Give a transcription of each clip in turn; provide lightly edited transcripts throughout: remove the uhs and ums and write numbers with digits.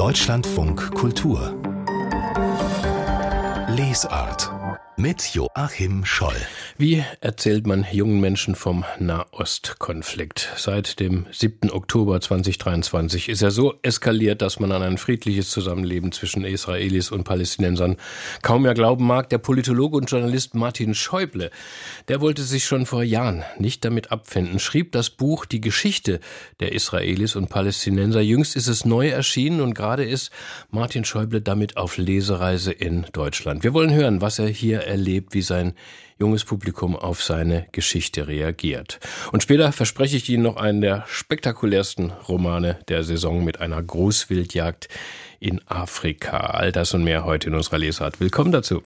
Deutschlandfunk Kultur Lesart mit Joachim Scholl. Wie erzählt man jungen Menschen vom Nahostkonflikt? Seit dem 7. Oktober 2023 ist er so eskaliert, dass man an ein friedliches Zusammenleben zwischen Israelis und Palästinensern kaum mehr glauben mag. Der Politologe und Journalist Martin Schäuble, der wollte sich schon vor Jahren nicht damit abfinden, schrieb das Buch Die Geschichte der Israelis und Palästinenser. Jüngst ist es neu erschienen und gerade ist Martin Schäuble damit auf Lesereise in Deutschland. Wir wollen hören, was er hier erlebt, wie sein junges Publikum auf seine Geschichte reagiert. Und später verspreche ich Ihnen noch einen der spektakulärsten Romane der Saison mit einer Großwildjagd in Afrika. All das und mehr heute in unserer Lesart. Willkommen dazu.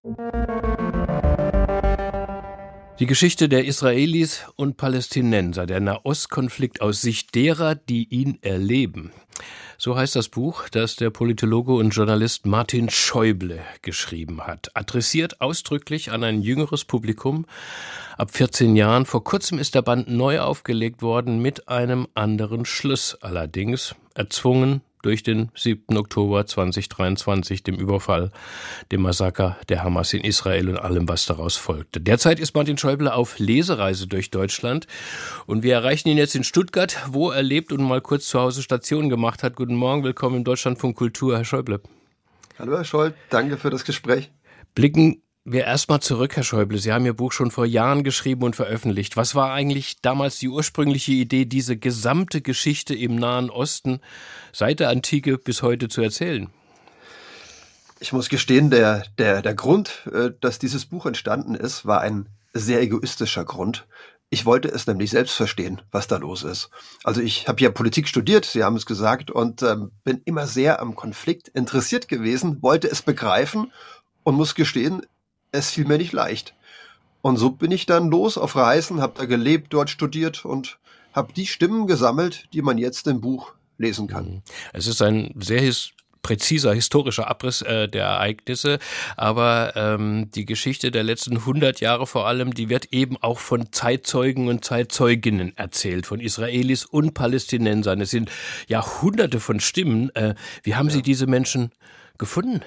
Die Geschichte der Israelis und Palästinenser, der Nahostkonflikt aus Sicht derer, die ihn erleben. So heißt das Buch, das der Politologe und Journalist Martin Schäuble geschrieben hat. Adressiert ausdrücklich an ein jüngeres Publikum ab 14 Jahren. Vor kurzem ist der Band neu aufgelegt worden mit einem anderen Schluss allerdings, erzwungen durch den 7. Oktober 2023, dem Überfall, dem Massaker der Hamas in Israel und allem, was daraus folgte. Derzeit ist Martin Schäuble auf Lesereise durch Deutschland und wir erreichen ihn jetzt in Stuttgart, wo er lebt und mal kurz zu Hause Station gemacht hat. Guten Morgen, willkommen im Deutschlandfunk Kultur, Herr Schäuble. Hallo Herr Scholl, danke für das Gespräch. Blicken wir erstmal zurück, Herr Schäuble. Sie haben Ihr Buch schon vor Jahren geschrieben und veröffentlicht. Was war eigentlich damals die ursprüngliche Idee, diese gesamte Geschichte im Nahen Osten seit der Antike bis heute zu erzählen? Ich muss gestehen, der Grund, dass dieses Buch entstanden ist, war ein sehr egoistischer Grund. Ich wollte es nämlich selbst verstehen, was da los ist. Also ich habe ja Politik studiert, Sie haben es gesagt, und bin immer sehr am Konflikt interessiert gewesen, wollte es begreifen und muss gestehen, es fiel mir nicht leicht. Und so bin ich dann los auf Reisen, habe da gelebt, dort studiert und habe die Stimmen gesammelt, die man jetzt im Buch lesen kann. Es ist ein sehr präziser historischer Abriss der Ereignisse, aber die Geschichte der letzten 100 Jahre vor allem, die wird eben auch von Zeitzeugen und Zeitzeuginnen erzählt, von Israelis und Palästinensern. Es sind ja Hunderte von Stimmen. Wie haben Sie diese Menschen gefunden?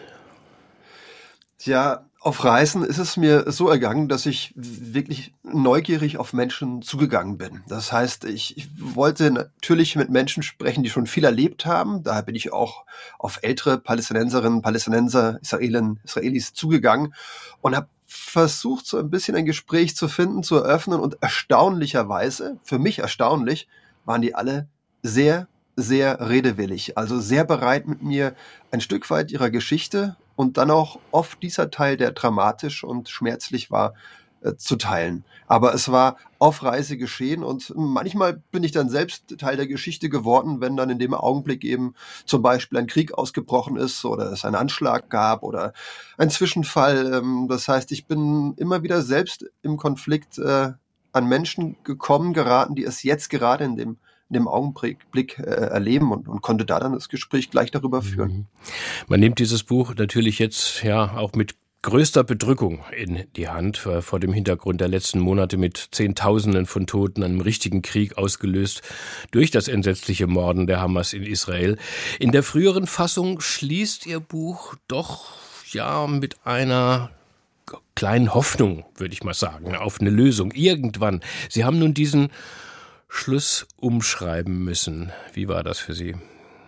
Ja, auf Reisen ist es mir so ergangen, dass ich wirklich neugierig auf Menschen zugegangen bin. Das heißt, ich wollte natürlich mit Menschen sprechen, die schon viel erlebt haben. Daher bin ich auch auf ältere Palästinenserinnen, Palästinenser, Israelis zugegangen und habe versucht, so ein bisschen ein Gespräch zu finden, zu eröffnen. Und erstaunlicherweise, für mich erstaunlich, waren die alle sehr, sehr redewillig. Also sehr bereit, mit mir ein Stück weit ihrer Geschichte und dann auch oft dieser Teil, der dramatisch und schmerzlich war, zu teilen. Aber es war auf Reise geschehen und manchmal bin ich dann selbst Teil der Geschichte geworden, wenn dann in dem Augenblick eben zum Beispiel ein Krieg ausgebrochen ist oder es einen Anschlag gab oder ein Zwischenfall. Das heißt, ich bin immer wieder selbst im Konflikt an Menschen geraten, die es jetzt gerade in dem Augenblick erleben und konnte da dann das Gespräch gleich darüber führen. Man nimmt dieses Buch natürlich jetzt ja auch mit größter Bedrückung in die Hand, vor dem Hintergrund der letzten Monate mit Zehntausenden von Toten, einem richtigen Krieg ausgelöst durch das entsetzliche Morden der Hamas in Israel. In der früheren Fassung schließt Ihr Buch doch ja mit einer kleinen Hoffnung, würde ich mal sagen, auf eine Lösung irgendwann. Sie haben nun diesen Schluss umschreiben müssen. Wie war das für Sie?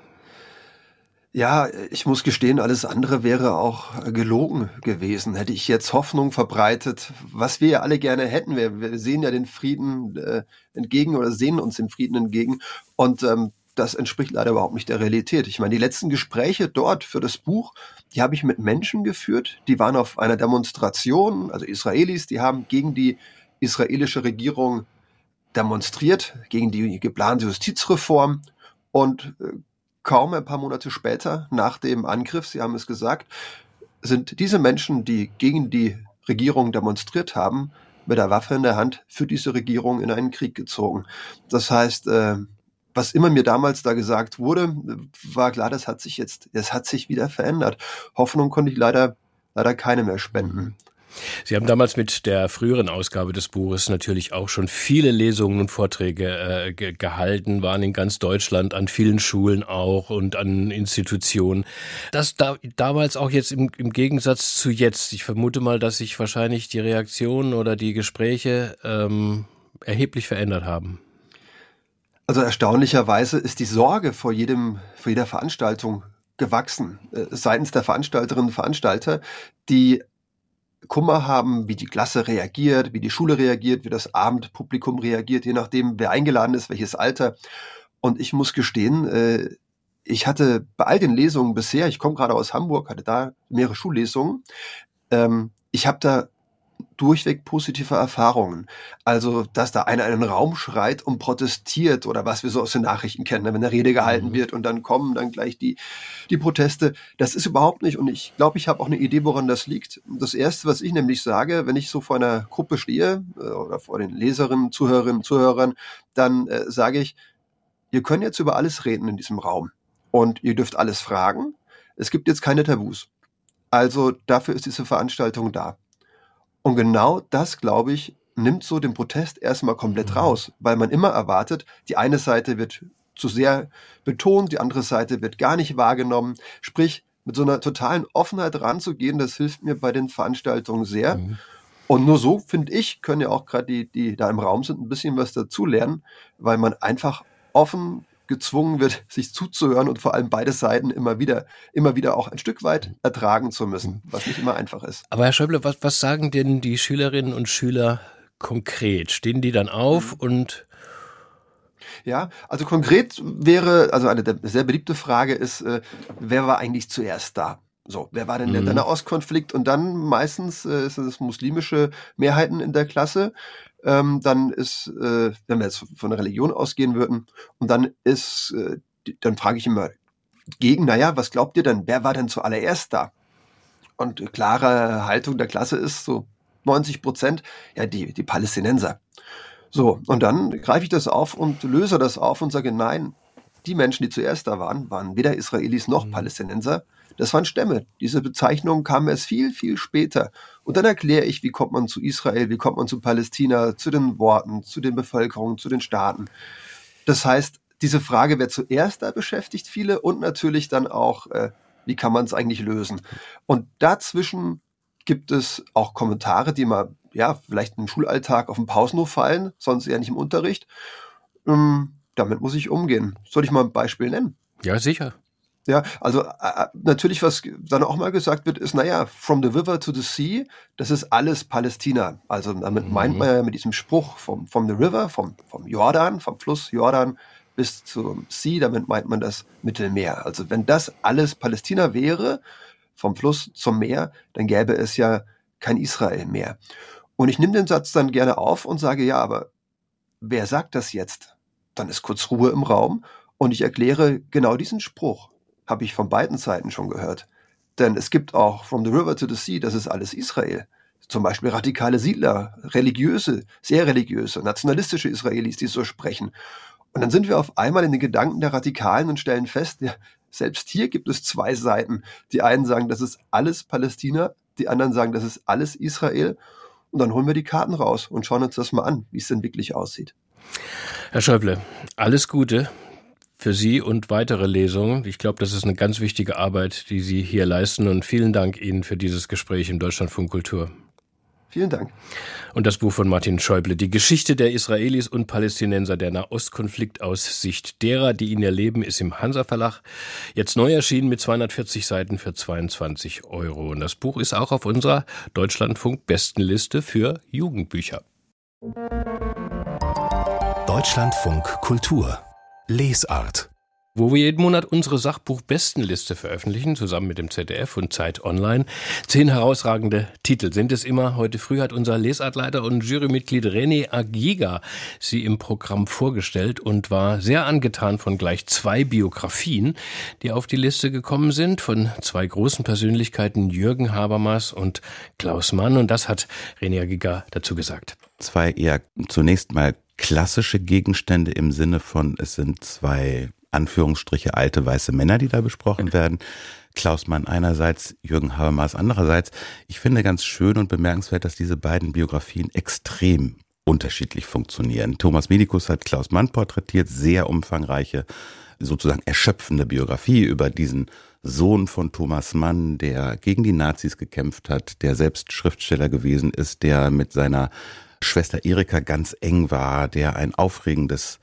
Ja, ich muss gestehen, alles andere wäre auch gelogen gewesen. Hätte ich jetzt Hoffnung verbreitet, was wir ja alle gerne hätten. Wir sehen ja den Frieden entgegen oder sehen uns dem Frieden entgegen. Und das entspricht leider überhaupt nicht der Realität. Ich meine, die letzten Gespräche dort für das Buch, die habe ich mit Menschen geführt. Die waren auf einer Demonstration, also Israelis, die haben gegen die israelische Regierung demonstriert, gegen die geplante Justizreform und kaum ein paar Monate später, nach dem Angriff, Sie haben es gesagt, sind diese Menschen, die gegen die Regierung demonstriert haben, mit der Waffe in der Hand für diese Regierung in einen Krieg gezogen. Das heißt, was immer mir damals da gesagt wurde, war klar, das hat sich wieder verändert. Hoffnung konnte ich leider keine mehr spenden. Sie haben damals mit der früheren Ausgabe des Buches natürlich auch schon viele Lesungen und Vorträge gehalten, waren in ganz Deutschland, an vielen Schulen auch und an Institutionen. Das damals auch jetzt im Gegensatz zu jetzt. Ich vermute mal, dass sich wahrscheinlich die Reaktionen oder die Gespräche erheblich verändert haben. Also erstaunlicherweise ist die Sorge vor jeder Veranstaltung gewachsen, seitens der Veranstalterinnen und Veranstalter, die Kummer haben, wie die Klasse reagiert, wie die Schule reagiert, wie das Abendpublikum reagiert, je nachdem, wer eingeladen ist, welches Alter. Und ich muss gestehen, ich hatte bei all den Lesungen bisher, ich komme gerade aus Hamburg, hatte da mehrere Schullesungen, ich habe da durchweg positive Erfahrungen. Also, dass da einer in einen Raum schreit und protestiert oder was wir so aus den Nachrichten kennen, wenn eine Rede gehalten wird und dann kommen dann gleich die Proteste. Das ist überhaupt nicht, und ich glaube, ich habe auch eine Idee, woran das liegt. Das Erste, was ich nämlich sage, wenn ich so vor einer Gruppe stehe oder vor den Leserinnen, Zuhörerinnen, Zuhörern, dann sage ich, ihr könnt jetzt über alles reden in diesem Raum und ihr dürft alles fragen. Es gibt jetzt keine Tabus. Also dafür ist diese Veranstaltung da. Und genau das, glaube ich, nimmt so den Protest erstmal komplett raus, weil man immer erwartet, die eine Seite wird zu sehr betont, die andere Seite wird gar nicht wahrgenommen. Sprich, mit so einer totalen Offenheit ranzugehen, das hilft mir bei den Veranstaltungen sehr. Und nur so, finde ich, können ja auch gerade die da im Raum sind, ein bisschen was dazulernen, weil man einfach offen gezwungen wird, sich zuzuhören und vor allem beide Seiten immer wieder auch ein Stück weit ertragen zu müssen, was nicht immer einfach ist. Aber Herr Schäuble, was sagen denn die Schülerinnen und Schüler konkret? Stehen die dann auf und... Ja, also konkret wäre, also eine sehr beliebte Frage ist, wer war eigentlich zuerst da? So, wer war denn der Nahostkonflikt? Und dann meistens sind es muslimische Mehrheiten in der Klasse. Dann ist, wenn wir jetzt von der Religion ausgehen würden, und dann ist, dann frage ich immer was glaubt ihr denn? Wer war denn zuallererst da? Und klare Haltung der Klasse ist so 90%, ja, die Palästinenser. So, und dann greife ich das auf und löse das auf und sage, nein, die Menschen, die zuerst da waren weder Israelis noch Palästinenser. Das waren Stämme. Diese Bezeichnung kam erst viel, viel später. Und dann erkläre ich, wie kommt man zu Israel, wie kommt man zu Palästina, zu den Worten, zu den Bevölkerungen, zu den Staaten. Das heißt, diese Frage, wer zuerst da beschäftigt viele, und natürlich dann auch, wie kann man es eigentlich lösen. Und dazwischen gibt es auch Kommentare, die mal, ja, vielleicht im Schulalltag auf dem Pausenhof fallen, sonst eher nicht im Unterricht. Damit muss ich umgehen. Soll ich mal ein Beispiel nennen? Ja, sicher. Ja, also natürlich, was dann auch mal gesagt wird, ist, from the river to the sea, das ist alles Palästina. Also damit meint man ja mit diesem Spruch from the river, vom Jordan, vom Fluss Jordan bis zum Sea, damit meint man das Mittelmeer. Also wenn das alles Palästina wäre, vom Fluss zum Meer, dann gäbe es ja kein Israel mehr. Und ich nehme den Satz dann gerne auf und sage, ja, aber wer sagt das jetzt? Dann ist kurz Ruhe im Raum und ich erkläre genau diesen Spruch. Habe ich von beiden Seiten schon gehört. Denn es gibt auch from the river to the sea, das ist alles Israel. Zum Beispiel radikale Siedler, sehr religiöse, nationalistische Israelis, die so sprechen. Und dann sind wir auf einmal in den Gedanken der Radikalen und stellen fest, ja, selbst hier gibt es zwei Seiten. Die einen sagen, das ist alles Palästina, die anderen sagen, das ist alles Israel. Und dann holen wir die Karten raus und schauen uns das mal an, wie es denn wirklich aussieht. Herr Schäuble, alles Gute für Sie und weitere Lesungen. Ich glaube, das ist eine ganz wichtige Arbeit, die Sie hier leisten, und vielen Dank Ihnen für dieses Gespräch im Deutschlandfunk Kultur. Vielen Dank. Und das Buch von Martin Schäuble, die Geschichte der Israelis und Palästinenser, der Nahostkonflikt aus Sicht derer, die ihn erleben, ist im Hansa Verlag jetzt neu erschienen mit 240 Seiten für 22 €. Und das Buch ist auch auf unserer Deutschlandfunk-Bestenliste für Jugendbücher. Deutschlandfunk Kultur Lesart. Wo wir jeden Monat unsere Sachbuch-Bestenliste veröffentlichen, zusammen mit dem ZDF und Zeit Online. 10 herausragende Titel sind es immer. Heute früh hat unser Lesartleiter und Jurymitglied René Agiga sie im Programm vorgestellt und war sehr angetan von gleich 2 Biografien, die auf die Liste gekommen sind, von 2 großen Persönlichkeiten, Jürgen Habermas und Klaus Mann. Und das hat René Agiga dazu gesagt. 2 eher zunächst mal klassische Gegenstände im Sinne von, es sind 2 Anführungsstriche alte weiße Männer, die da besprochen werden. Klaus Mann einerseits, Jürgen Habermas andererseits. Ich finde ganz schön und bemerkenswert, dass diese beiden Biografien extrem unterschiedlich funktionieren. Thomas Medikus hat Klaus Mann porträtiert, sehr umfangreiche, sozusagen erschöpfende Biografie über diesen Sohn von Thomas Mann, der gegen die Nazis gekämpft hat, der selbst Schriftsteller gewesen ist, der mit seiner Schwester Erika ganz eng war, der ein aufregendes,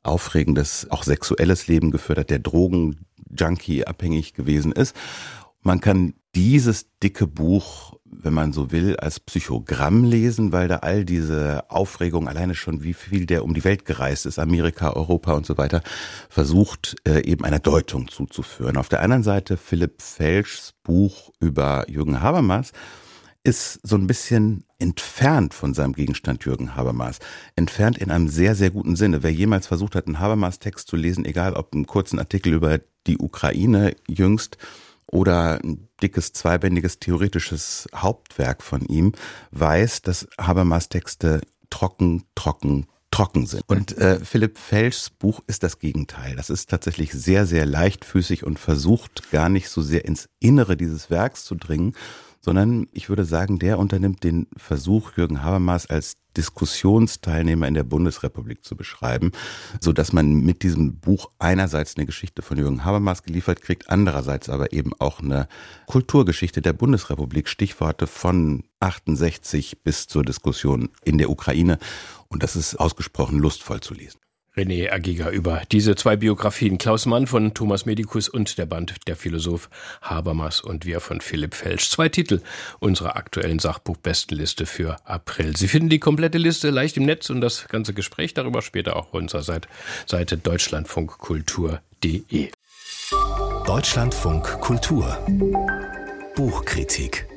auch sexuelles Leben geführt hat, der Drogenjunkie abhängig gewesen ist. Man kann dieses dicke Buch, wenn man so will, als Psychogramm lesen, weil da all diese Aufregung, alleine schon wie viel der um die Welt gereist ist, Amerika, Europa und so weiter, versucht eben einer Deutung zuzuführen. Auf der anderen Seite Philipp Felschs Buch über Jürgen Habermas ist so ein bisschen entfernt von seinem Gegenstand Jürgen Habermas. Entfernt in einem sehr, sehr guten Sinne. Wer jemals versucht hat, einen Habermas-Text zu lesen, egal ob einen kurzen Artikel über die Ukraine jüngst oder ein dickes, zweibändiges theoretisches Hauptwerk von ihm, weiß, dass Habermas Texte trocken sind. Und Philipp Felschs Buch ist das Gegenteil. Das ist tatsächlich sehr, sehr leichtfüßig und versucht gar nicht so sehr ins Innere dieses Werks zu dringen, sondern ich würde sagen, der unternimmt den Versuch, Jürgen Habermas als Diskussionsteilnehmer in der Bundesrepublik zu beschreiben, so dass man mit diesem Buch einerseits eine Geschichte von Jürgen Habermas geliefert kriegt, andererseits aber eben auch eine Kulturgeschichte der Bundesrepublik, Stichworte von 68 bis zur Diskussion in der Ukraine. Und das ist ausgesprochen lustvoll zu lesen. René Agiga über diese zwei Biografien, Klaus Mann von Thomas Medikus und der Band Der Philosoph Habermas und wir von Philipp Felsch. 2 Titel unserer aktuellen Sachbuchbestenliste für April. Sie finden die komplette Liste leicht im Netz und das ganze Gespräch darüber später auch auf unserer Seite deutschlandfunkkultur.de. Deutschlandfunk Kultur Buchkritik.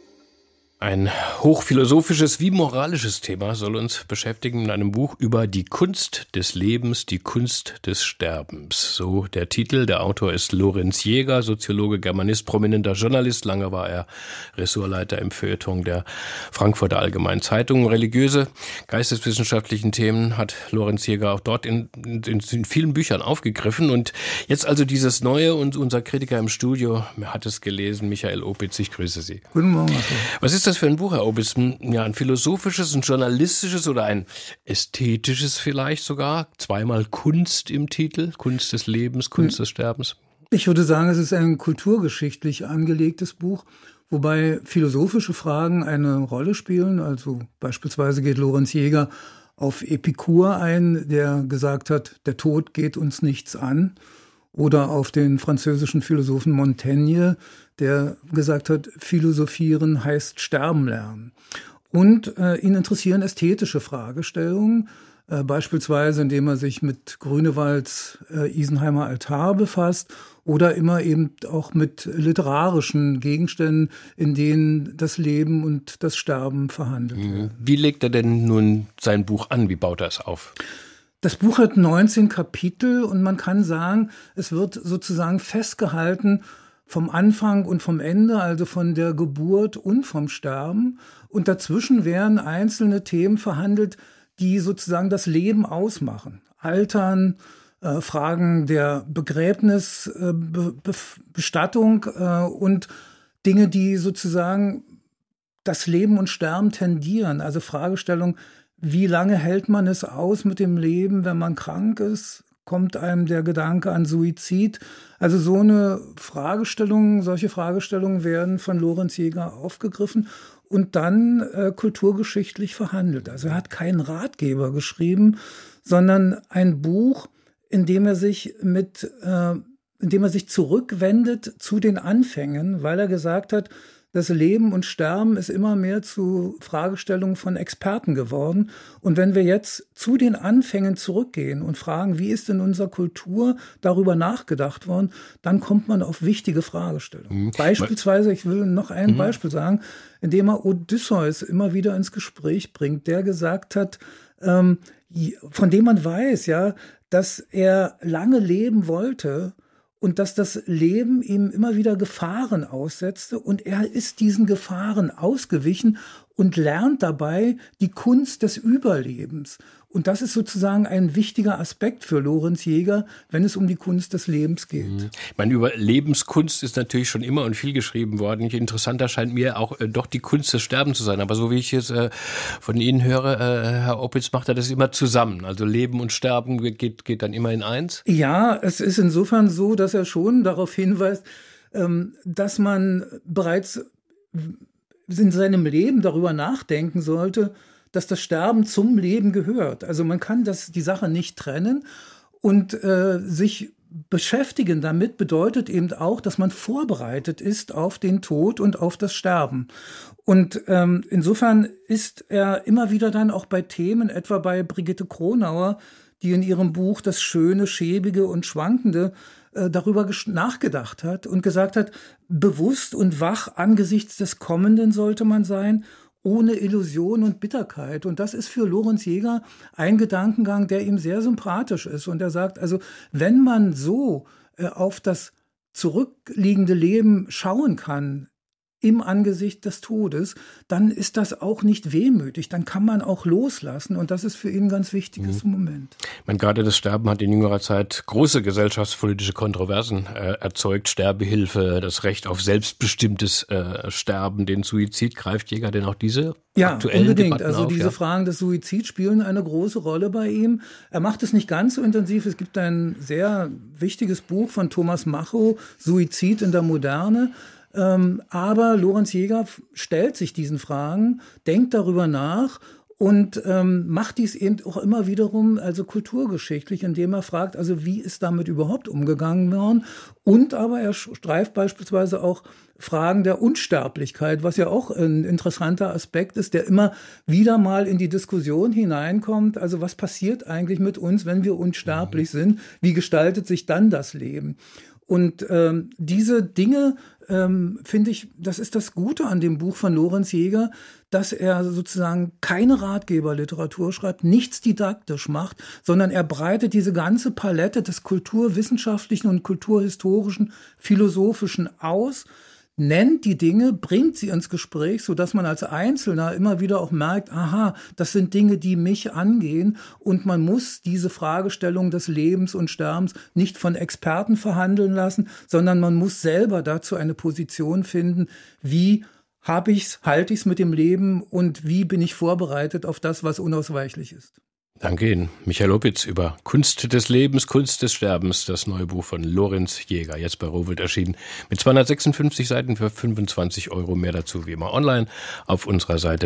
Ein hochphilosophisches wie moralisches Thema soll uns beschäftigen in einem Buch über die Kunst des Lebens, die Kunst des Sterbens. So der Titel. Der Autor ist Lorenz Jäger, Soziologe, Germanist, prominenter Journalist. Lange war er Ressortleiter im Feuilleton der Frankfurter Allgemeinen Zeitung. Religiöse, geisteswissenschaftlichen Themen hat Lorenz Jäger auch dort in vielen Büchern aufgegriffen. Und jetzt also dieses Neue, und unser Kritiker im Studio hat es gelesen, Michael Opitz. Ich grüße Sie. Guten Morgen. Was ist das für ein Buch, Herr Opitz? Ja, ein philosophisches, ein journalistisches oder ein ästhetisches vielleicht sogar? Zweimal Kunst im Titel, Kunst des Lebens, Kunst des Sterbens. Ich würde sagen, es ist ein kulturgeschichtlich angelegtes Buch, wobei philosophische Fragen eine Rolle spielen. Also beispielsweise geht Lorenz Jäger auf Epikur ein, der gesagt hat, der Tod geht uns nichts an. Oder auf den französischen Philosophen Montaigne, der gesagt hat, philosophieren heißt sterben lernen. Und ihn interessieren ästhetische Fragestellungen, beispielsweise indem er sich mit Grünewalds Isenheimer Altar befasst oder immer eben auch mit literarischen Gegenständen, in denen das Leben und das Sterben verhandelt werden. Wie legt er denn nun sein Buch an? Wie baut er es auf? Das Buch hat 19 Kapitel und man kann sagen, es wird sozusagen festgehalten vom Anfang und vom Ende, also von der Geburt und vom Sterben. Und dazwischen werden einzelne Themen verhandelt, die sozusagen das Leben ausmachen. Altern, Fragen der Begräbnis, Bestattung und Dinge, die sozusagen das Leben und Sterben tendieren. Also Fragestellungen, wie lange hält man es aus mit dem Leben, wenn man krank ist? Kommt einem der Gedanke an Suizid? Also solche Fragestellungen werden von Lorenz Jäger aufgegriffen und dann kulturgeschichtlich verhandelt. Also er hat keinen Ratgeber geschrieben, sondern ein Buch, in dem er sich zurückwendet zu den Anfängen, weil er gesagt hat, das Leben und Sterben ist immer mehr zu Fragestellungen von Experten geworden. Und wenn wir jetzt zu den Anfängen zurückgehen und fragen, wie ist in unserer Kultur darüber nachgedacht worden, dann kommt man auf wichtige Fragestellungen. Beispielsweise, ich will noch ein Beispiel sagen, indem er Odysseus immer wieder ins Gespräch bringt, der gesagt hat, von dem man weiß, ja, dass er lange leben wollte, und dass das Leben ihm immer wieder Gefahren aussetzte und er ist diesen Gefahren ausgewichen und lernt dabei die Kunst des Überlebens. Und das ist sozusagen ein wichtiger Aspekt für Lorenz Jäger, wenn es um die Kunst des Lebens geht. Ich meine, über Lebenskunst ist natürlich schon immer und viel geschrieben worden. Interessanter scheint mir auch doch die Kunst des Sterbens zu sein. Aber so wie ich es von Ihnen höre, Herr Opitz, macht er das immer zusammen. Also Leben und Sterben geht dann immer in eins? Ja, es ist insofern so, dass er schon darauf hinweist, dass man bereits in seinem Leben darüber nachdenken sollte, dass das Sterben zum Leben gehört. Also man kann die Sache nicht trennen und sich beschäftigen damit bedeutet eben auch, dass man vorbereitet ist auf den Tod und auf das Sterben. Und insofern ist er immer wieder dann auch bei Themen, etwa bei Brigitte Kronauer, die in ihrem Buch Das Schöne, Schäbige und Schwankende darüber nachgedacht hat und gesagt hat, bewusst und wach angesichts des Kommenden sollte man sein, ohne Illusion und Bitterkeit. Und das ist für Lorenz Jäger ein Gedankengang, der ihm sehr sympathisch ist. Und er sagt, also wenn man so auf das zurückliegende Leben schauen kann, im Angesicht des Todes, dann ist das auch nicht wehmütig, dann kann man auch loslassen und das ist für ihn ein ganz wichtiges Moment. Ich meine, gerade das Sterben hat in jüngerer Zeit große gesellschaftspolitische Kontroversen erzeugt. Sterbehilfe, das Recht auf selbstbestimmtes Sterben, den Suizid. Greift Jäger denn auch diese aktuellen unbedingt. Debatten Also auf? diese Fragen des Suizids spielen eine große Rolle bei ihm. Er macht es nicht ganz so intensiv. Es gibt ein sehr wichtiges Buch von Thomas Macho, Suizid in der Moderne. Aber Lorenz Jäger stellt sich diesen Fragen, denkt darüber nach und macht dies eben auch immer wiederum also kulturgeschichtlich, indem er fragt, also wie ist damit überhaupt umgegangen worden? Und aber er streift beispielsweise auch Fragen der Unsterblichkeit, was ja auch ein interessanter Aspekt ist, der immer wieder mal in die Diskussion hineinkommt. Also was passiert eigentlich mit uns, wenn wir unsterblich sind? Wie gestaltet sich dann das Leben? Und diese Dinge, finde ich, das ist das Gute an dem Buch von Lorenz Jäger, dass er sozusagen keine Ratgeberliteratur schreibt, nichts didaktisch macht, sondern er breitet diese ganze Palette des kulturwissenschaftlichen und kulturhistorischen, philosophischen aus, nennt die Dinge, bringt sie ins Gespräch, sodass man als Einzelner immer wieder auch merkt, aha, das sind Dinge, die mich angehen und man muss diese Fragestellung des Lebens und Sterbens nicht von Experten verhandeln lassen, sondern man muss selber dazu eine Position finden, wie halte ich's mit dem Leben und wie bin ich vorbereitet auf das, was unausweichlich ist. Danke Ihnen. Michael Opitz über Kunst des Lebens, Kunst des Sterbens, das neue Buch von Lorenz Jäger, jetzt bei Rowohlt erschienen, mit 256 Seiten für 25 €. Mehr dazu wie immer online auf unserer Seite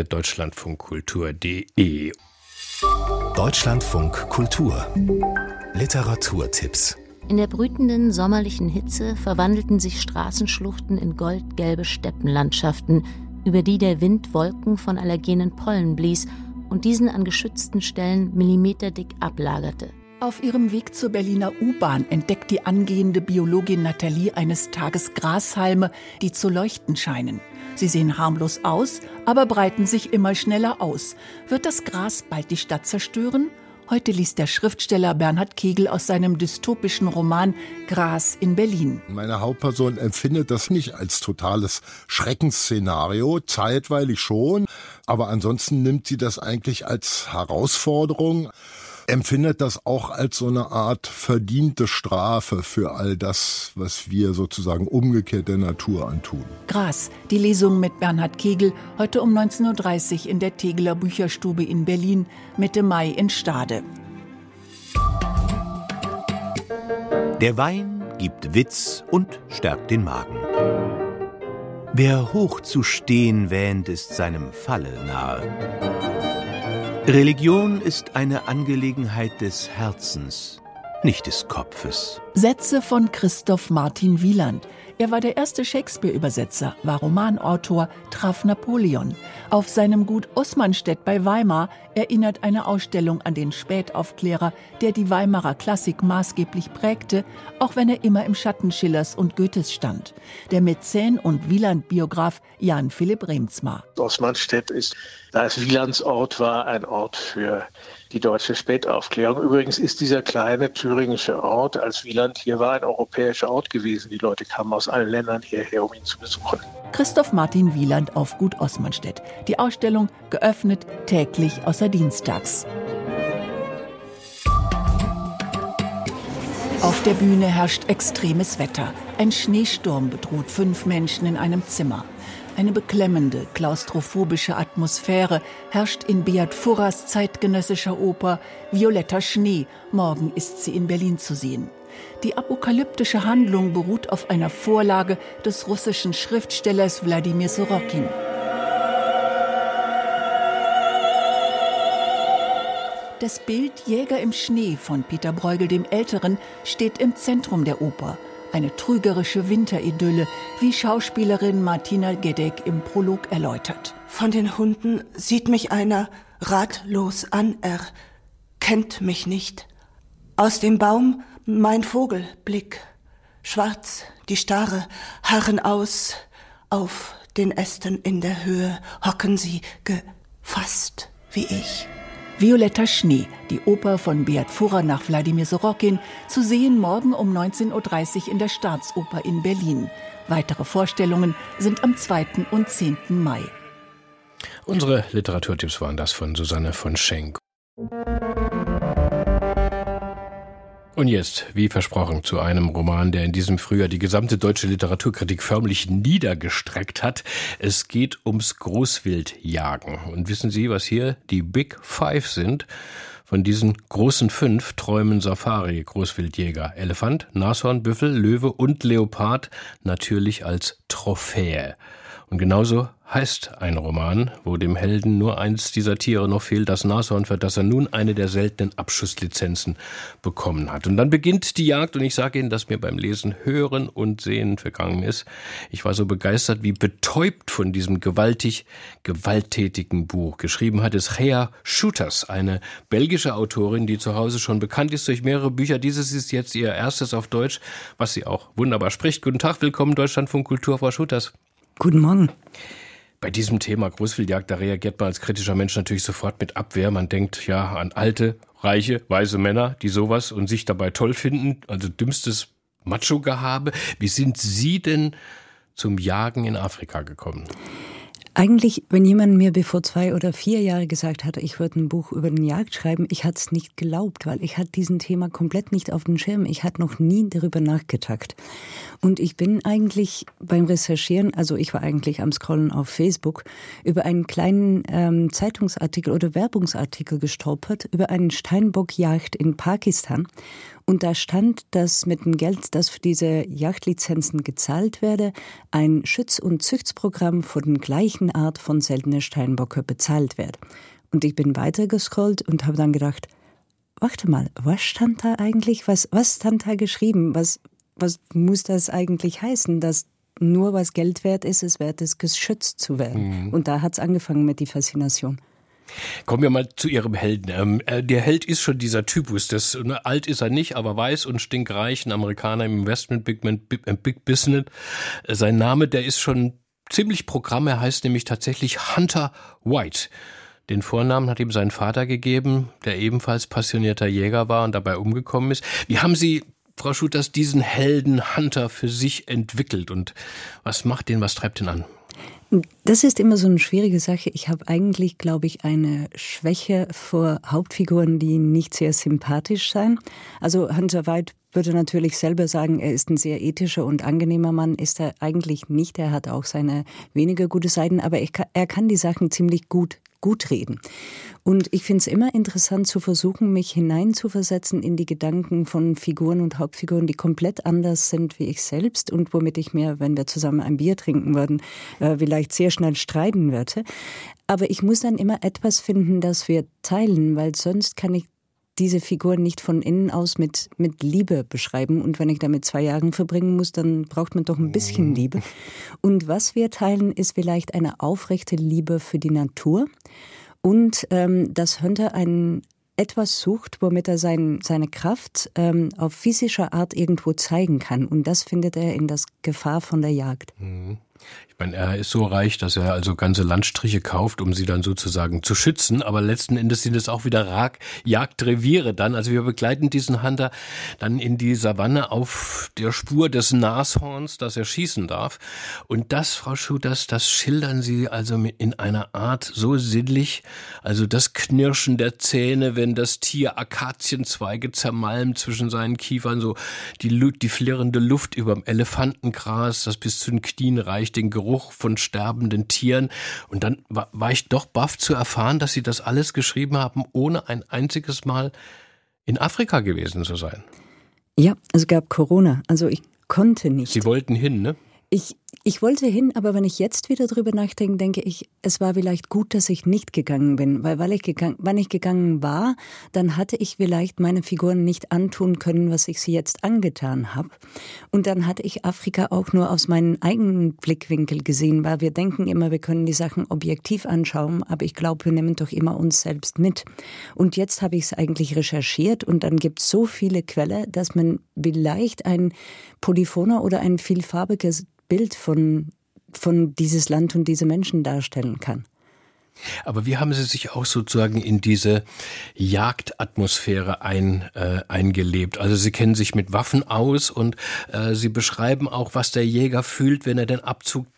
deutschlandfunkkultur.de. Deutschlandfunk Kultur. Literaturtipps. In der brütenden sommerlichen Hitze verwandelten sich Straßenschluchten in goldgelbe Steppenlandschaften, über die der Wind Wolken von allergenen Pollen blies und diesen an geschützten Stellen millimeterdick ablagerte. Auf ihrem Weg zur Berliner U-Bahn entdeckt die angehende Biologin Nathalie eines Tages Grashalme, die zu leuchten scheinen. Sie sehen harmlos aus, aber breiten sich immer schneller aus. Wird das Gras bald die Stadt zerstören? Heute liest der Schriftsteller Bernhard Kegel aus seinem dystopischen Roman Gras in Berlin. Meine Hauptperson empfindet das nicht als totales Schreckensszenario, zeitweilig schon, aber ansonsten nimmt sie das eigentlich als Herausforderung, empfindet das auch als so eine Art verdiente Strafe für all das, was wir sozusagen umgekehrt der Natur antun. Gras, die Lesung mit Bernhard Kegel, heute um 19.30 Uhr in der Tegeler Bücherstube in Berlin, Mitte Mai in Stade. Der Wein gibt Witz und stärkt den Magen. Wer hoch zu stehen wähnt, ist seinem Falle nahe. Religion ist eine Angelegenheit des Herzens, nicht des Kopfes. Sätze von Christoph Martin Wieland. Er war der erste Shakespeare-Übersetzer, war Romanautor, traf Napoleon. Auf seinem Gut Osmanstedt bei Weimar erinnert eine Ausstellung an den Spätaufklärer, der die Weimarer Klassik maßgeblich prägte, auch wenn er immer im Schatten Schillers und Goethes stand. Der Mäzen und Wieland-Biograf Jan Philipp Reemtsma. Osmanstedt ist, da es Wielands Ort war, ein Ort für die deutsche Spätaufklärung. Übrigens ist dieser kleine thüringische Ort, als Wieland hier war, ein europäischer Ort gewesen. Die Leute kamen aus allen Ländern hierher, um ihn zu besuchen. Christoph Martin Wieland auf Gut Osmanstedt. Die Ausstellung geöffnet täglich außer dienstags. Auf der Bühne herrscht extremes Wetter. Ein Schneesturm bedroht 5 Menschen in einem Zimmer. Eine beklemmende, klaustrophobische Atmosphäre herrscht in Beat Furras zeitgenössischer Oper Violetter Schnee. Morgen ist sie in Berlin zu sehen. Die apokalyptische Handlung beruht auf einer Vorlage des russischen Schriftstellers Wladimir Sorokin. Das Bild Jäger im Schnee von Peter Bruegel dem Älteren steht im Zentrum der Oper. Eine trügerische Winteridylle, wie Schauspielerin Martina Gedeck im Prolog erläutert. Von den Hunden sieht mich einer ratlos an, er kennt mich nicht. Aus dem Baum mein Vogelblick, schwarz die Starre harren aus, auf den Ästen in der Höhe hocken sie gefasst wie ich. Violetter Schnee, die Oper von Beat Furra nach Wladimir Sorokin, zu sehen morgen um 19.30 Uhr in der Staatsoper in Berlin. Weitere Vorstellungen sind am 2. und 10. Mai. Unsere Literaturtipps waren das von Susanne von Schenk. Und jetzt, wie versprochen, zu einem Roman, der in diesem Frühjahr die gesamte deutsche Literaturkritik förmlich niedergestreckt hat. Es geht ums Großwildjagen. Und wissen Sie, was hier die Big Five sind? Von diesen großen 5 träumen Safari-Großwildjäger. Elefant, Nashorn, Büffel, Löwe und Leopard natürlich als Trophäe. Und genauso heißt ein Roman, wo dem Helden nur eins dieser Tiere noch fehlt, das Nashorn, für das er nun eine der seltenen Abschusslizenzen bekommen hat. Und dann beginnt die Jagd und ich sage Ihnen, dass mir beim Lesen Hören und Sehen vergangen ist. Ich war so begeistert wie betäubt von diesem gewalttätigen Buch. Geschrieben hat es Gea Schutters, eine belgische Autorin, die zu Hause schon bekannt ist durch mehrere Bücher. Dieses ist jetzt ihr erstes auf Deutsch, was sie auch wunderbar spricht. Guten Tag, willkommen Deutschlandfunk Kultur, Frau Schutters. Guten Morgen. Bei diesem Thema Großwildjagd, da reagiert man als kritischer Mensch natürlich sofort mit Abwehr. Man denkt ja an alte, reiche, weise Männer, die sowas und sich dabei toll finden. Also dümmstes Macho-Gehabe. Wie sind Sie denn zum Jagen in Afrika gekommen? Eigentlich, wenn jemand mir bevor 2 oder 4 Jahre gesagt hatte, ich würde ein Buch über den Jagd schreiben, ich hatte es nicht geglaubt, weil ich hatte diesen Thema komplett nicht auf dem Schirm. Ich hatte noch nie darüber nachgedacht. Und ich bin eigentlich beim Recherchieren, also ich war eigentlich am Scrollen auf Facebook, über einen kleinen Zeitungsartikel oder Werbungsartikel gestolpert, über eine Steinbockjagd in Pakistan. Und da stand, dass mit dem Geld, das für diese Jagdlizenzen gezahlt werde, ein Schütz- und Züchtprogramm von der gleichen Art von seltenen Steinböcke bezahlt werde. Und ich bin weitergescrollt und habe dann gedacht, warte mal, was stand da eigentlich? Was stand da geschrieben? Was muss das eigentlich heißen, dass nur was Geld wert ist, es wert ist, geschützt zu werden? Mhm. Und da hat es angefangen mit die Faszination. Kommen wir mal zu Ihrem Helden. Der Held ist schon dieser Typus. Alt ist er nicht, aber weiß und stinkreich, ein Amerikaner im Investment, Big Business. Sein Name, der ist schon ziemlich Programm. Er heißt nämlich tatsächlich Hunter White. Den Vornamen hat ihm sein Vater gegeben, der ebenfalls passionierter Jäger war und dabei umgekommen ist. Wie haben Sie, Frau Schutters, diesen Helden Hunter für sich entwickelt und was macht den, was treibt ihn an? Das ist immer so eine schwierige Sache. Ich habe eigentlich, glaube ich, eine Schwäche vor Hauptfiguren, die nicht sehr sympathisch sein. Also Hunter White würde natürlich selber sagen, er ist ein sehr ethischer und angenehmer Mann. Ist er eigentlich nicht. Er hat auch seine weniger gute Seiten, aber er kann die Sachen ziemlich gut reden. Und ich finde es immer interessant zu versuchen, mich hineinzuversetzen in die Gedanken von Figuren und Hauptfiguren, die komplett anders sind wie ich selbst und womit ich mir, wenn wir zusammen ein Bier trinken würden, vielleicht sehr schnell streiten würde. Aber ich muss dann immer etwas finden, das wir teilen, weil sonst kann ich diese Figur nicht von innen aus mit Liebe beschreiben. Und wenn ich damit 2 Jahre verbringen muss, dann braucht man doch ein bisschen Liebe. Und was wir teilen, ist vielleicht eine aufrechte Liebe für die Natur. Und dass Hunter etwas sucht, womit er seine Kraft auf physischer Art irgendwo zeigen kann. Und das findet er in der Gefahr von der Jagd. Ich meine, er ist so reich, dass er also ganze Landstriche kauft, um sie dann sozusagen zu schützen. Aber letzten Endes sind es auch wieder Jagdreviere dann. Also wir begleiten diesen Hunter dann in die Savanne auf der Spur des Nashorns, das er schießen darf. Und das, Frau Schuters, das schildern Sie also in einer Art so sinnlich. Also das Knirschen der Zähne, wenn das Tier Akazienzweige zermalmt zwischen seinen Kiefern, so die flirrende Luft überm Elefantengras, das bis zu den Knien reicht, den Geruch von sterbenden Tieren. Und dann war ich doch baff zu erfahren, dass Sie das alles geschrieben haben, ohne ein einziges Mal in Afrika gewesen zu sein. Ja, es gab Corona, also ich konnte nicht. Sie wollten hin, ne? Ich wollte hin, aber wenn ich jetzt wieder drüber nachdenke, denke ich, es war vielleicht gut, dass ich nicht gegangen bin, weil wenn ich gegangen war, dann hatte ich vielleicht meine Figuren nicht antun können, was ich sie jetzt angetan habe. Und dann hatte ich Afrika auch nur aus meinem eigenen Blickwinkel gesehen, weil wir denken immer, wir können die Sachen objektiv anschauen, aber ich glaube, wir nehmen doch immer uns selbst mit. Und jetzt habe ich es eigentlich recherchiert und dann gibt es so viele Quellen, dass man vielleicht ein polyphoner oder ein vielfarbiges Bild von dieses Land und diese Menschen darstellen kann. Aber wie haben Sie sich auch sozusagen in diese Jagdatmosphäre eingelebt? Also Sie kennen sich mit Waffen aus und Sie beschreiben auch, was der Jäger fühlt, wenn er den Abzug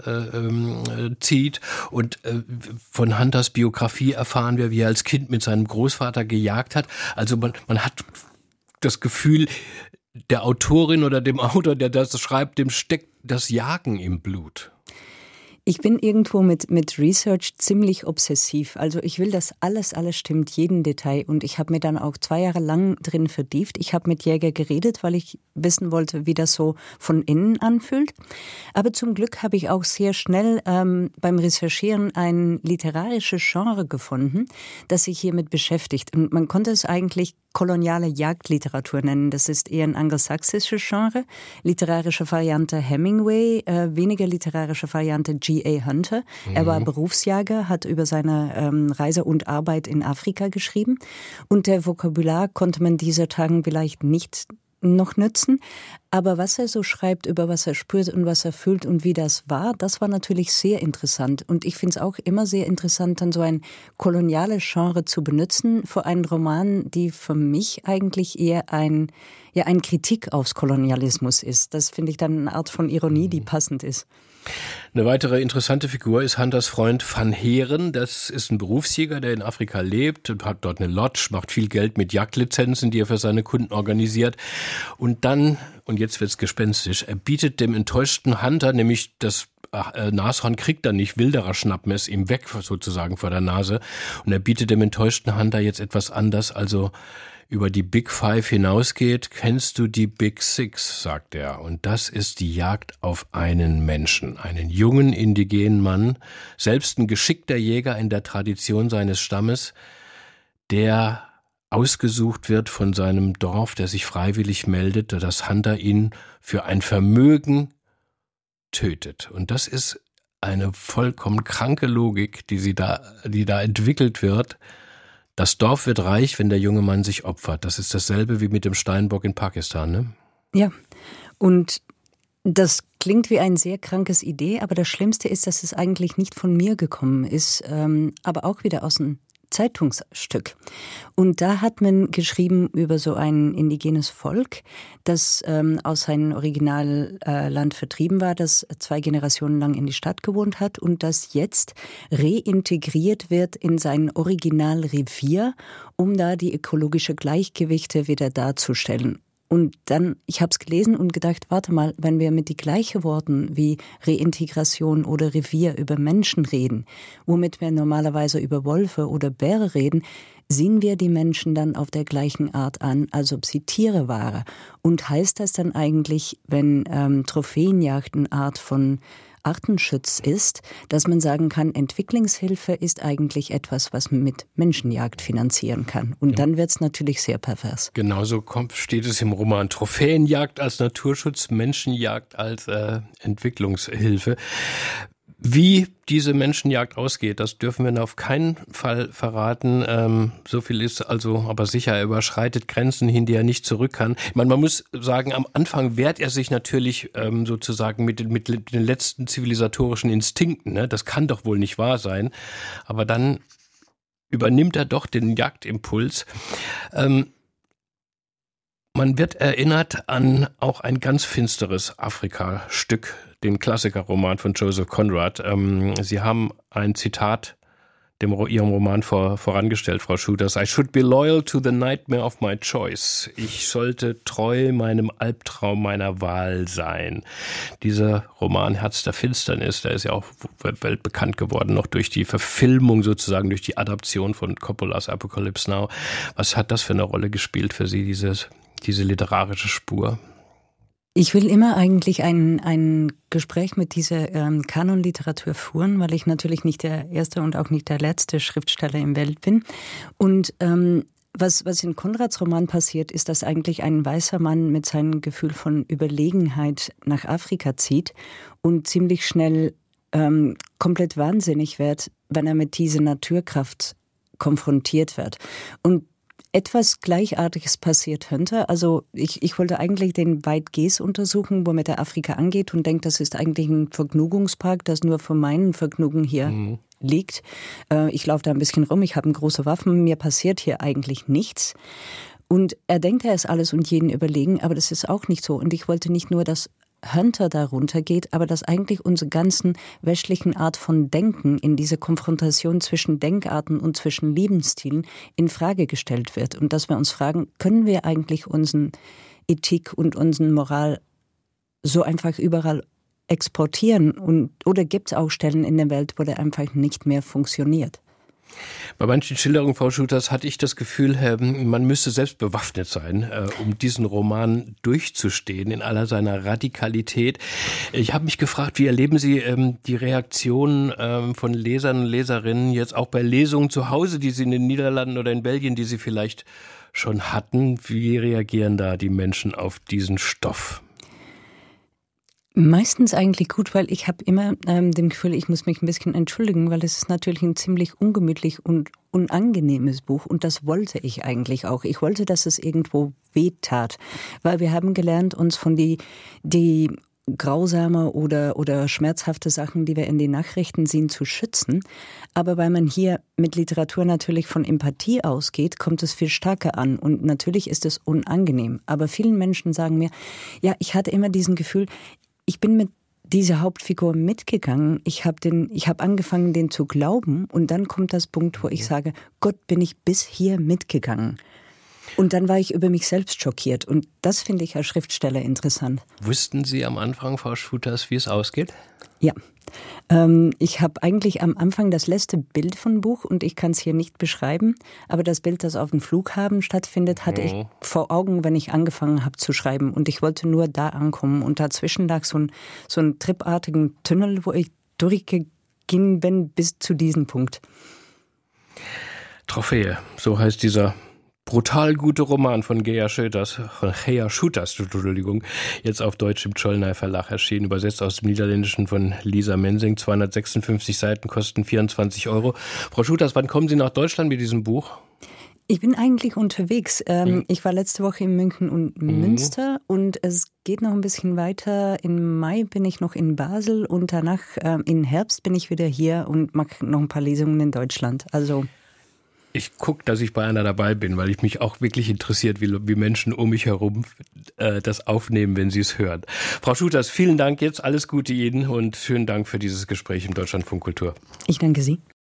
zieht. Und von Hunters Biografie erfahren wir, wie er als Kind mit seinem Großvater gejagt hat. Also man hat das Gefühl, der Autorin oder dem Autor, der das schreibt, dem steckt das Jagen im Blut. Ich bin irgendwo mit Research ziemlich obsessiv. Also ich will, dass alles stimmt, jeden Detail. Und ich habe mir dann auch 2 Jahre lang drin vertieft. Ich habe mit Jäger geredet, weil ich wissen wollte, wie das so von innen anfühlt. Aber zum Glück habe ich auch sehr schnell beim Recherchieren ein literarisches Genre gefunden, das sich hiermit beschäftigt. Und man konnte es eigentlich koloniale Jagdliteratur nennen. Das ist eher ein angelsächsisches Genre. Literarische Variante Hemingway, weniger literarische Variante G.A. Hunter. Er war Berufsjäger, hat über seine Reise und Arbeit in Afrika geschrieben. Und der Vokabular konnte man dieser Tagen vielleicht nicht noch nützen. Aber was er so schreibt, über was er spürt und was er fühlt und wie das war natürlich sehr interessant. Und ich finde es auch immer sehr interessant, dann so ein koloniales Genre zu benutzen für einen Roman, die für mich eigentlich eher ein Kritik aufs Kolonialismus ist. Das finde ich dann eine Art von Ironie, die passend ist. Eine weitere interessante Figur ist Hunters Freund Van Heeren. Das ist ein Berufsjäger, der in Afrika lebt und hat dort eine Lodge, macht viel Geld mit Jagdlizenzen, die er für seine Kunden organisiert. Und dann, und jetzt wird's gespenstisch, er bietet dem enttäuschten Hunter, nämlich das Nashorn kriegt dann nicht, Wilderer schnappen es ihm weg sozusagen vor der Nase. Und er bietet dem enttäuschten Hunter jetzt etwas anders, also über die Big Five hinausgeht. Kennst du die Big Six, sagt er. Und das ist die Jagd auf einen Menschen, einen jungen indigenen Mann, selbst ein geschickter Jäger in der Tradition seines Stammes, der ausgesucht wird von seinem Dorf, der sich freiwillig meldet, dass Hunter ihn für ein Vermögen tötet. Und das ist eine vollkommen kranke Logik, die da entwickelt wird. Das Dorf wird reich, wenn der junge Mann sich opfert. Das ist dasselbe wie mit dem Steinbock in Pakistan, ne? Ja, und das klingt wie eine sehr krankes Idee, aber das Schlimmste ist, dass es eigentlich nicht von mir gekommen ist, aber auch wieder aus einem Zeitungsstück. Und da hat man geschrieben über so ein indigenes Volk, das aus seinem Originalland vertrieben war, das 2 Generationen lang in die Stadt gewohnt hat und das jetzt reintegriert wird in sein Originalrevier, um da die ökologische Gleichgewichte wieder darzustellen. Und dann, ich habe es gelesen und gedacht, warte mal, wenn wir mit die gleichen Worten wie Reintegration oder Revier über Menschen reden, womit wir normalerweise über Wölfe oder Bären reden, sehen wir die Menschen dann auf der gleichen Art an, als ob sie Tiere waren. Und heißt das dann eigentlich, wenn Trophäenjagd eine Art von Artenschutz ist, dass man sagen kann, Entwicklungshilfe ist eigentlich etwas, was man mit Menschenjagd finanzieren kann. Und dann wird es natürlich sehr pervers. Genauso steht es im Roman. Trophäenjagd als Naturschutz, Menschenjagd als Entwicklungshilfe. Wie diese Menschenjagd ausgeht, das dürfen wir auf keinen Fall verraten. So viel ist also aber sicher, er überschreitet Grenzen hin, die er nicht zurück kann. Ich meine, man muss sagen, am Anfang wehrt er sich natürlich sozusagen mit den letzten zivilisatorischen Instinkten. Ne? Das kann doch wohl nicht wahr sein. Aber dann übernimmt er doch den Jagdimpuls. Man wird erinnert an auch ein ganz finsteres Afrika-Stück, den Klassikerroman von Joseph Conrad. Sie haben ein Zitat Ihrem Roman vorangestellt, Frau Schuters. I should be loyal to the nightmare of my choice. Ich sollte treu meinem Albtraum meiner Wahl sein. Dieser Roman Herz der Finsternis, der ist ja auch weltbekannt geworden, noch durch die Verfilmung sozusagen, durch die Adaption von Coppolas Apocalypse Now. Was hat das für eine Rolle gespielt für Sie, diese literarische Spur? Ich will immer eigentlich ein Gespräch mit dieser Kanonliteratur führen, weil ich natürlich nicht der erste und auch nicht der letzte Schriftsteller im Welt bin. Und was in Conrads Roman passiert, ist, dass eigentlich ein weißer Mann mit seinem Gefühl von Überlegenheit nach Afrika zieht und ziemlich schnell komplett wahnsinnig wird, wenn er mit dieser Naturkraft konfrontiert wird. Und etwas Gleichartiges passiert könnte. Also ich wollte eigentlich den White Gaze untersuchen, womit er Afrika angeht und denke, das ist eigentlich ein Vergnügungspark, das nur für meinen Vergnügen hier liegt. Ich laufe da ein bisschen rum, ich habe große Waffen, mir passiert hier eigentlich nichts. Und er denkt, er ist alles und jeden überlegen, aber das ist auch nicht so. Und ich wollte nicht nur, dass Hunter darunter geht, aber dass eigentlich unsere ganzen westlichen Art von Denken in diese Konfrontation zwischen Denkarten und zwischen Lebensstilen in Frage gestellt wird und dass wir uns fragen, können wir eigentlich unseren Ethik und unseren Moral so einfach überall exportieren oder gibt es auch Stellen in der Welt, wo der einfach nicht mehr funktioniert? Bei manchen Schilderungen, Frau Schuters, hatte ich das Gefühl, man müsste selbst bewaffnet sein, um diesen Roman durchzustehen in aller seiner Radikalität. Ich habe mich gefragt, wie erleben Sie die Reaktionen von Lesern und Leserinnen jetzt auch bei Lesungen zu Hause, die Sie in den Niederlanden oder in Belgien, die Sie vielleicht schon hatten? Wie reagieren da die Menschen auf diesen Stoff? Meistens eigentlich gut, weil ich habe immer den Gefühl, ich muss mich ein bisschen entschuldigen, weil es ist natürlich ein ziemlich ungemütlich und unangenehmes Buch und das wollte ich eigentlich auch. Ich wollte, dass es irgendwo wehtat, weil wir haben gelernt, uns von die grausame oder schmerzhafte Sachen, die wir in den Nachrichten sehen, zu schützen. Aber weil man hier mit Literatur natürlich von Empathie ausgeht, kommt es viel stärker an und natürlich ist es unangenehm. Aber vielen Menschen sagen mir, ja, ich hatte immer diesen Gefühl, ich bin mit dieser Hauptfigur mitgegangen. Ich habe angefangen, den zu glauben. Und dann kommt das Punkt, wo ich sage, Gott, bin ich bis hier mitgegangen. Und dann war ich über mich selbst schockiert. Und das finde ich als Schriftsteller interessant. Wussten Sie am Anfang, Frau Schuters, wie es ausgeht? Ja. Ich habe eigentlich am Anfang das letzte Bild von Buch und ich kann es hier nicht beschreiben, aber das Bild, das auf dem Flughafen stattfindet, hatte ich vor Augen, wenn ich angefangen habe zu schreiben und ich wollte nur da ankommen und dazwischen lag so ein tripartigen Tunnel, wo ich durchgegangen bin bis zu diesem Punkt. Trophäe, so heißt dieser brutal gute Roman von Gea Schuters, jetzt auf Deutsch im Czollner Verlag erschienen, übersetzt aus dem Niederländischen von Lisa Mensing, 256 Seiten, kosten 24 €. Frau Schuters, wann kommen Sie nach Deutschland mit diesem Buch? Ich bin eigentlich unterwegs. Ich war letzte Woche in München und Münster und es geht noch ein bisschen weiter. Im Mai bin ich noch in Basel und danach im Herbst bin ich wieder hier und mache noch ein paar Lesungen in Deutschland. Also ich gucke, dass ich bei einer dabei bin, weil ich mich auch wirklich interessiert, wie Menschen um mich herum das aufnehmen, wenn sie es hören. Frau Schuters, vielen Dank jetzt, alles Gute Ihnen und schönen Dank für dieses Gespräch im Deutschlandfunk Kultur. Ich danke Sie.